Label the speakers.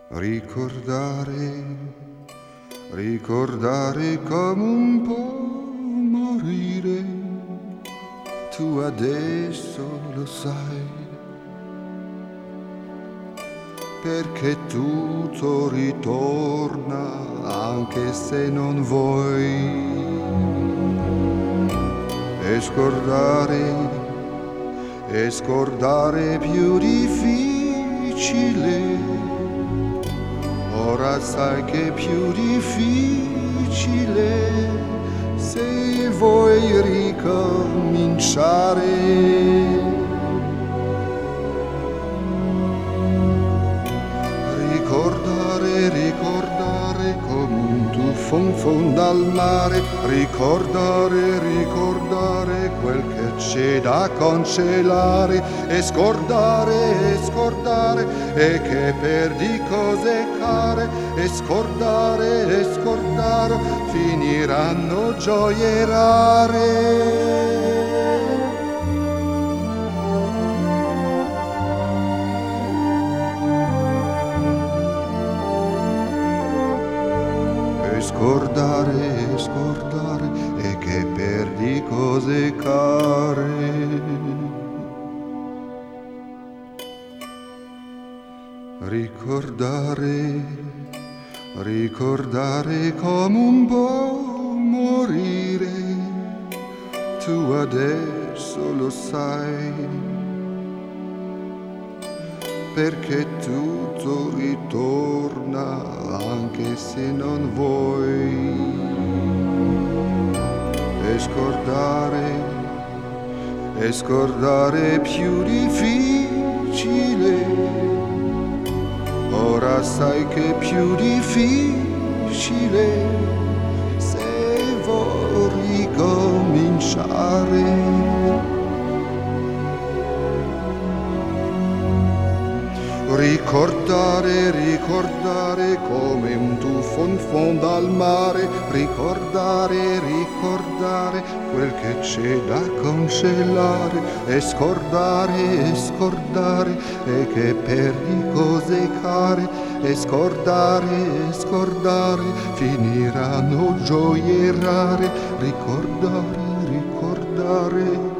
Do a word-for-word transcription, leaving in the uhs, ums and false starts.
Speaker 1: Ricordare, ricordare come un po' morire, tu adesso lo sai, perché tutto ritorna anche se non vuoi. E scordare, e scordare è più difficile. Ora sai che è più difficile se vuoi ricominciare. Ricordare, ricordare come un tuffo in fondo al mare. Ricordare, ricordare quel che c'è da cancellare. E scordare, e scordare e che perdi cose care. E scordare, e scordare finiranno gioie rare. Scordare, scordare e che perdi cose care. Ricordare, ricordare come un po' morire, tu adesso lo sai, perché tutto ritorna anche se non vuoi. E scordare, e scordare è più difficile. Ora sai che è più difficile se vuoi ricominciare. Ricordare, ricordare come un tuffo in fondo al mare. Ricordare, ricordare quel che c'è da cancellare. E scordare, e scordare e che perdi cose care. E scordare, e scordare finiranno gioie rare. Ricordare, ricordare